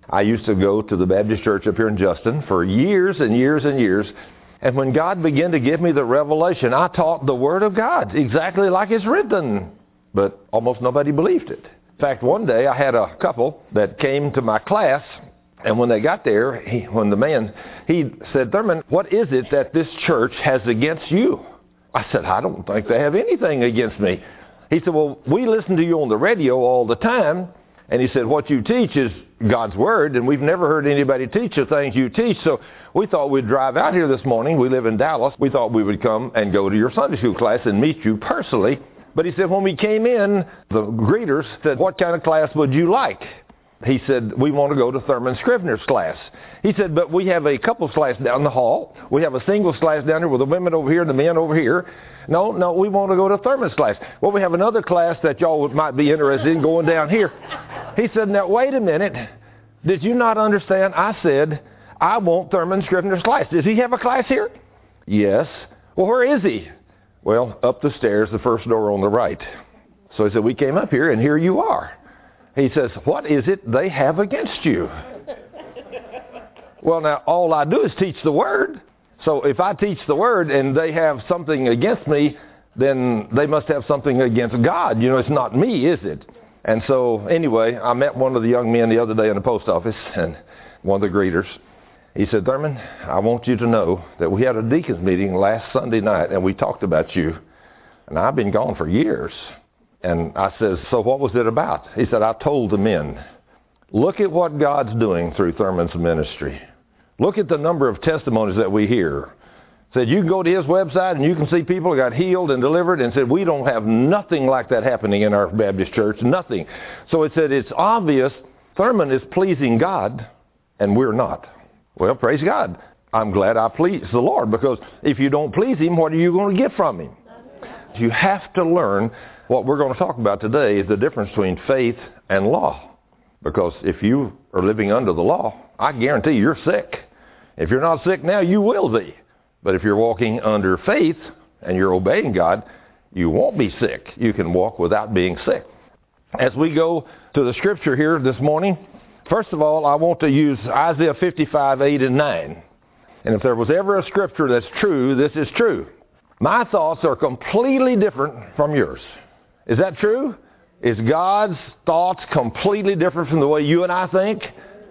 I used to go to the Baptist church up here in Justin for years and years and years. And when God began to give me the revelation, I taught the Word of God exactly like it's written. But almost nobody believed it. In fact, one day I had a couple that came to my class, and when they got there, he said, "Thurman, what is it that this church has against you?" I said, "I don't think they have anything against me." He said, "Well, we listen to you on the radio all the time." And he said, "What you teach is God's Word, and we've never heard anybody teach the things you teach. So we thought we'd drive out here this morning. We live in Dallas. We thought we would come and go to your Sunday school class and meet you personally." But he said, when we came in, the greeters said, "What kind of class would you like?" He said, "We want to go to Thurman Scrivener's class." He said, "But we have a couples class down the hall. We have a singles class down here with the women over here and the men over here. No, we want to go to Thurman's class." "Well, we have another class that y'all might be interested in going down here." He said, "Now, wait a minute. Did you not understand? I said, I want Thurman Scrivener's class. Does he have a class here?" "Yes." "Well, where is he?" "Well, up the stairs, the first door on the right." So he said, "We came up here, and here you are." He says, "What is it they have against you?" Well, now, all I do is teach the Word. So if I teach the Word and they have something against me, then they must have something against God. You know, it's not me, is it? And so, anyway, I met one of the young men the other day in the post office, and one of the greeters. He said, "Thurman, I want you to know that we had a deacons meeting last Sunday night, and we talked about you. And I've been gone for years." And I said, "So what was it about?" He said, "I told the men, look at what God's doing through Thurman's ministry. Look at the number of testimonies that we hear." Said, "You can go to his website and you can see people got healed and delivered," and said, "We don't have nothing like that happening in our Baptist church, nothing." So it said, it's obvious Thurman is pleasing God and we're not. Well, praise God. I'm glad I please the Lord, because if you don't please him, what are you going to get from him? You have to learn. What we're going to talk about today is the difference between faith and law. Because if you are living under the law, I guarantee you're sick. If you're not sick now, you will be. But if you're walking under faith and you're obeying God, you won't be sick. You can walk without being sick. As we go to the scripture here this morning, first of all, I want to use Isaiah 55, 8 and 9. And if there was ever a scripture that's true, this is true. My thoughts are completely different from yours. Is that true? Is God's thoughts completely different from the way you and I think?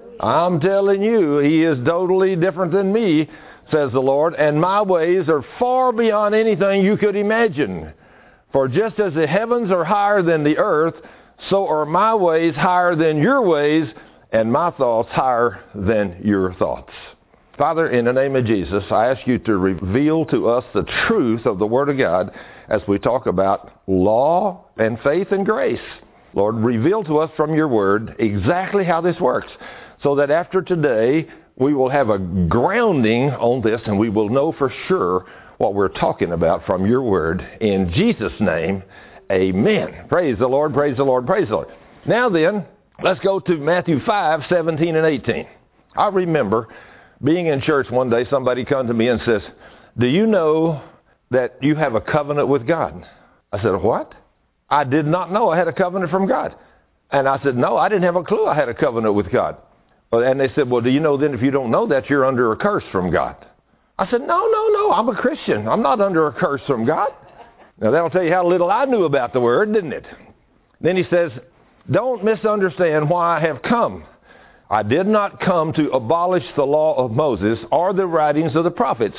I'm telling you, he is totally different than me, says the Lord, and my ways are far beyond anything you could imagine. For just as the heavens are higher than the earth, so are my ways higher than your ways, and my thoughts higher than your thoughts. Father, in the name of Jesus, I ask you to reveal to us the truth of the Word of God as we talk about law and faith and grace. Lord, reveal to us from your Word exactly how this works, so that after today we will have a grounding on this and we will know for sure what we're talking about from your Word. In Jesus' name, amen. Praise the Lord, praise the Lord, praise the Lord. Now then, let's go to Matthew 5, 17 and 18. I remember being in church one day, somebody come to me and says, "Do you know that you have a covenant with God?" I said, "What?" I did not know I had a covenant from God. And I said, "No, I didn't have a clue I had a covenant with God." And they said, "Well, do you know then if you don't know that, you're under a curse from God?" I said, No, I'm a Christian. I'm not under a curse from God." Now, that'll tell you how little I knew about the Word, didn't it? Then he says, "Don't misunderstand why I have come. I did not come to abolish the law of Moses or the writings of the prophets.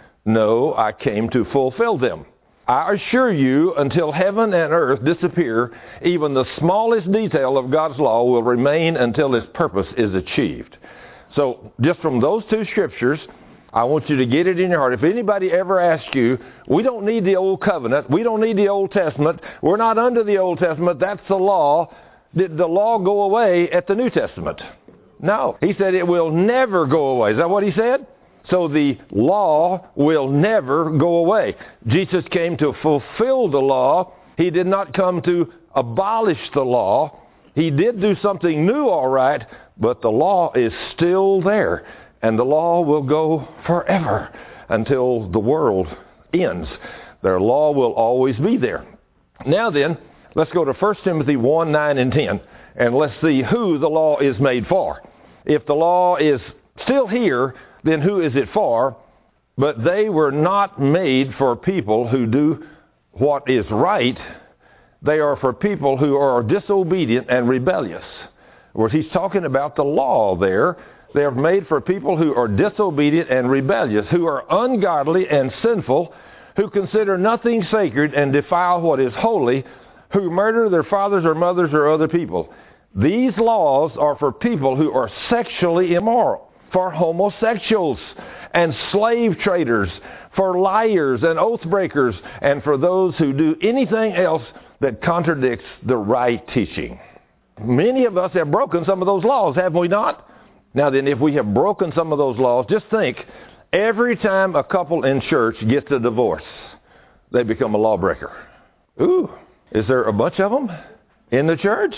No, I came to fulfill them. I assure you, until heaven and earth disappear, even the smallest detail of God's law will remain until its purpose is achieved." So, just from those two scriptures, I want you to get it in your heart. If anybody ever asks you, we don't need the Old Covenant, we don't need the Old Testament, we're not under the Old Testament, that's the law. Did the law go away at the New Testament? No. He said it will never go away. Is that what he said? So the law will never go away. Jesus came to fulfill the law. He did not come to abolish the law. He did do something new, all right, but the law is still there. And the law will go forever until the world ends. Their law will always be there. Now then, let's go to 1 Timothy 1, 9 and 10, and let's see who the law is made for. If the law is still here, then who is it for? But they were not made for people who do what is right. They are for people who are disobedient and rebellious. Where he's talking about the law there. They are made for people who are disobedient and rebellious, who are ungodly and sinful, who consider nothing sacred and defile what is holy, who murder their fathers or mothers or other people. These laws are for people who are sexually immoral, for homosexuals and slave traders, for liars and oath breakers, and for those who do anything else that contradicts the right teaching. Many of us have broken some of those laws, have we not? Now then, if we have broken some of those laws, just think, every time a couple in church gets a divorce, they become a lawbreaker. Ooh, is there a bunch of them in the church?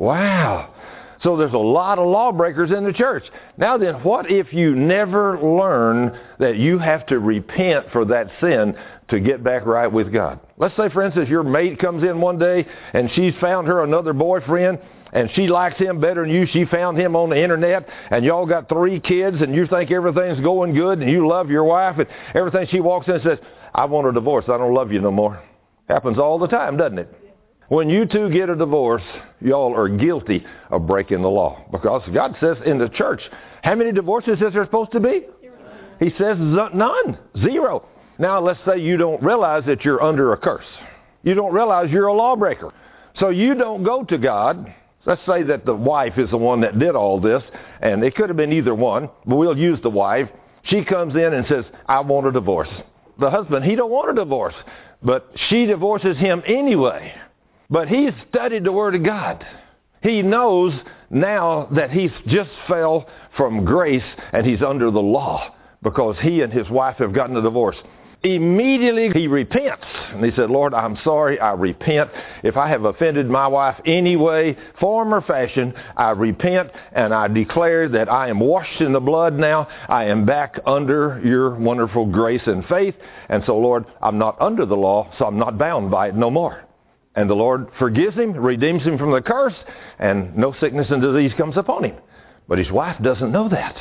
Wow. So there's a lot of lawbreakers in the church. Now then, what if you never learn that you have to repent for that sin to get back right with God? Let's say, for instance, your mate comes in one day and she's found her another boyfriend and she likes him better than you. She found him on the internet and y'all got 3 kids and you think everything's going good and you love your wife and everything. She walks in and says, I want a divorce. I don't love you no more. Happens all the time, doesn't it? When you two get a divorce, y'all are guilty of breaking the law. Because God says in the church, how many divorces is there supposed to be? 0. He says none. 0. Now let's say you don't realize that you're under a curse. You don't realize you're a lawbreaker. So you don't go to God. Let's say that the wife is the one that did all this, and it could have been either one, but we'll use the wife. She comes in and says, I want a divorce. The husband, he don't want a divorce, but she divorces him anyway. But he's studied the Word of God. He knows now that he's just fell from grace and he's under the law because he and his wife have gotten a divorce. Immediately he repents. And he said, Lord, I'm sorry. I repent. If I have offended my wife any way, form or fashion, I repent and I declare that I am washed in the blood now. I am back under your wonderful grace and faith. And so, Lord, I'm not under the law, so I'm not bound by it no more. And the Lord forgives him, redeems him from the curse, and no sickness and disease comes upon him. But his wife doesn't know that.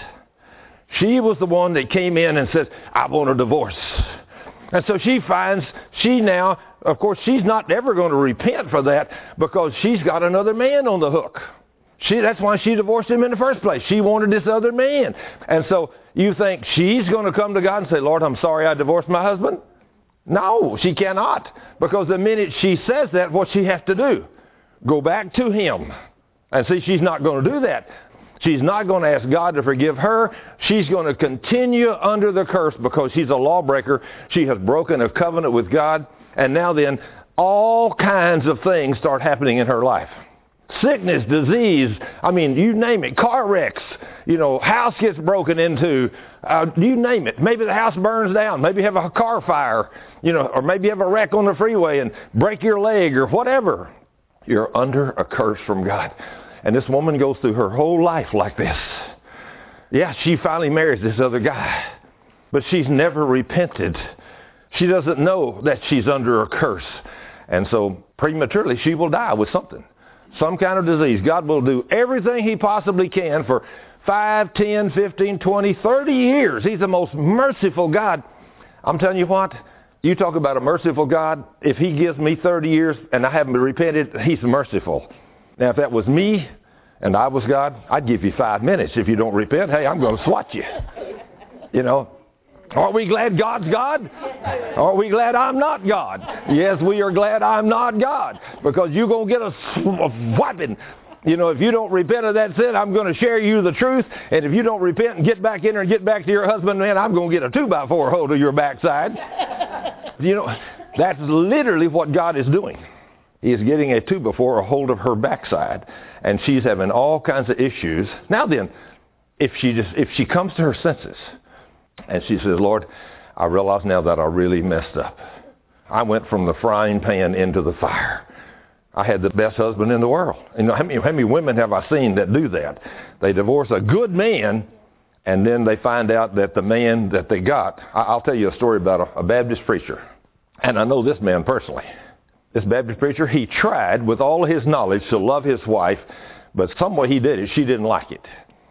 She was the one that came in and said, I want a divorce. And so she finds, now, of course, she's not ever going to repent for that because she's got another man on the hook. That's why she divorced him in the first place. She wanted this other man. And so you think she's going to come to God and say, Lord, I'm sorry I divorced my husband? No, she cannot. Because the minute she says that, what she has to do? Go back to him. And see, she's not going to do that. She's not going to ask God to forgive her. She's going to continue under the curse because she's a lawbreaker. She has broken a covenant with God. And now then, all kinds of things start happening in her life. Sickness, disease, I mean, you name it. Car wrecks, house gets broken into, you name it. Maybe the house burns down. Maybe you have a car fire, or maybe you have a wreck on the freeway and break your leg or whatever. You're under a curse from God. And this woman goes through her whole life like this. Yeah, she finally marries this other guy. But she's never repented. She doesn't know that she's under a curse. And so prematurely she will die with something. Some kind of disease. God will do everything he possibly can for 5, 10, 15, 20, 30 years. He's the most merciful God. I'm telling you what, you talk about a merciful God. If he gives me 30 years and I haven't repented, he's merciful. Now, if that was me and I was God, I'd give you 5 minutes. If you don't repent, hey, I'm going to swat you. Aren't we glad God's God? Aren't we glad I'm not God? Yes, we are glad I'm not God. Because you're going to get a whopping. If you don't repent of that sin, I'm going to share you the truth. And if you don't repent and get back in there and get back to your husband, man, I'm going to get a 2x4 hold of your backside. That's literally what God is doing. He is getting a 2x4 a hold of her backside. And she's having all kinds of issues. Now then, if she comes to her senses, and she says, Lord, I realize now that I really messed up. I went from the frying pan into the fire. I had the best husband in the world. How many women have I seen that do that? They divorce a good man, and then they find out that the man that they got, I'll tell you a story about a Baptist preacher. And I know this man personally. This Baptist preacher, he tried with all of his knowledge to love his wife, but some way he did it, she didn't like it.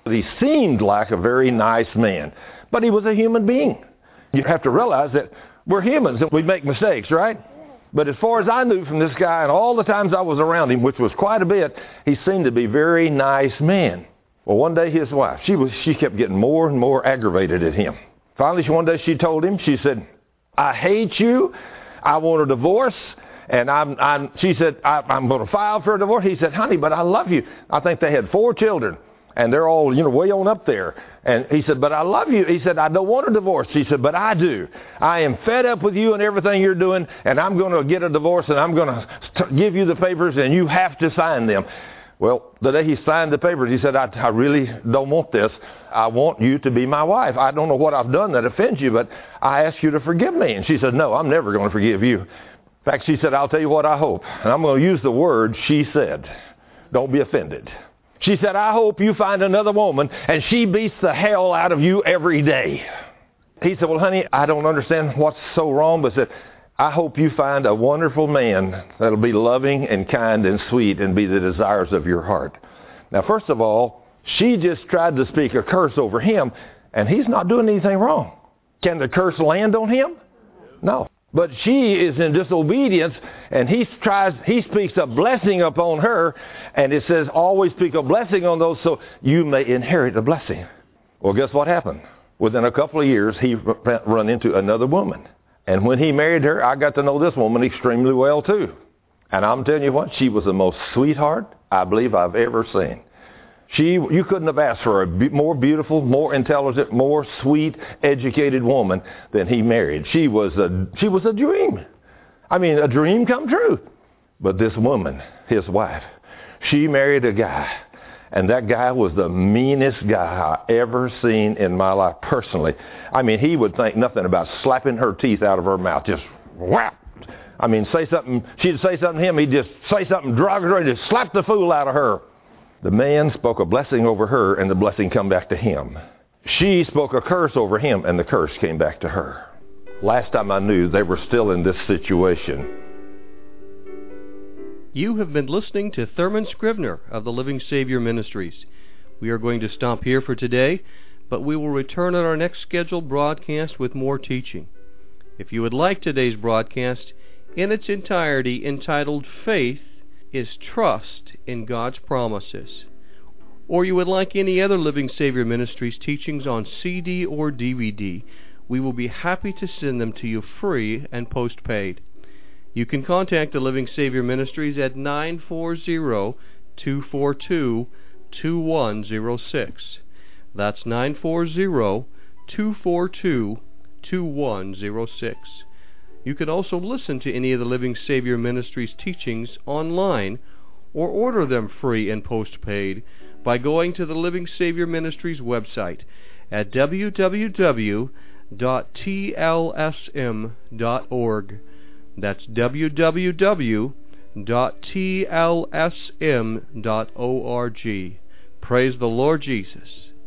He seemed like a very nice man, but he was a human being. You have to realize that we're humans and we make mistakes, right? But as far as I knew from this guy and all the times I was around him, which was quite a bit, he seemed to be a very nice man. Well, one day his wife, she kept getting more and more aggravated at him. Finally, one day she told him, she said, "I hate you. I want a divorce." And she said, I'm going to file for a divorce. He said, "Honey, but I love you." I think they had 4 children. And they're all, way on up there. And he said, "But I love you." He said, "I don't want a divorce." She said, "But I do. I am fed up with you and everything you're doing, and I'm going to get a divorce, and I'm going to give you the papers, and you have to sign them." Well, the day he signed the papers, he said, I really don't want this. I want you to be my wife. I don't know what I've done that offends you, but I ask you to forgive me. And she said, "No, I'm never going to forgive you." In fact, she said, "I'll tell you what I hope." And I'm going to use the word she said. Don't be offended. She said, "I hope you find another woman and she beats the hell out of you every day." He said, "Well, honey, I don't understand what's so wrong," but said, "I hope you find a wonderful man that'll be loving and kind and sweet and be the desires of your heart." Now, first of all, she just tried to speak a curse over him, and he's not doing anything wrong. Can the curse land on him? No. But she is in disobedience, and he speaks a blessing upon her, and it says, "Always speak a blessing on those so you may inherit a blessing." Well, guess what happened? Within a couple of years, he run into another woman. And when he married her, I got to know this woman extremely well, too. And I'm telling you what, she was the most sweetheart I believe I've ever seen. You couldn't have asked for a more beautiful, more intelligent, more sweet, educated woman than he married. She was a dream. I mean, a dream come true. But this woman, his wife, she married a guy. And that guy was the meanest guy I ever seen in my life personally. I mean, he would think nothing about slapping her teeth out of her mouth. Just whap. I mean, say something. She'd say something to him. He'd just say something derogatory, just slap the fool out of her. The man spoke a blessing over her, and the blessing come back to him. She spoke a curse over him, and the curse came back to her. Last time I knew, they were still in this situation. You have been listening to Thurman Scrivener of the Living Savior Ministries. We are going to stop here for today, but we will return on our next scheduled broadcast with more teaching. If you would like today's broadcast in its entirety, entitled "Faith is Trust in God's Promises," or you would like any other Living Savior Ministries teachings on CD or DVD, we will be happy to send them to you free and postpaid. You can contact the Living Savior Ministries at 940-242-2106. That's 940-242-2106. You can also listen to any of the Living Savior Ministries teachings online or order them free and postpaid by going to the Living Savior Ministries website at www.tlsm.org. That's www.tlsm.org. Praise the Lord Jesus.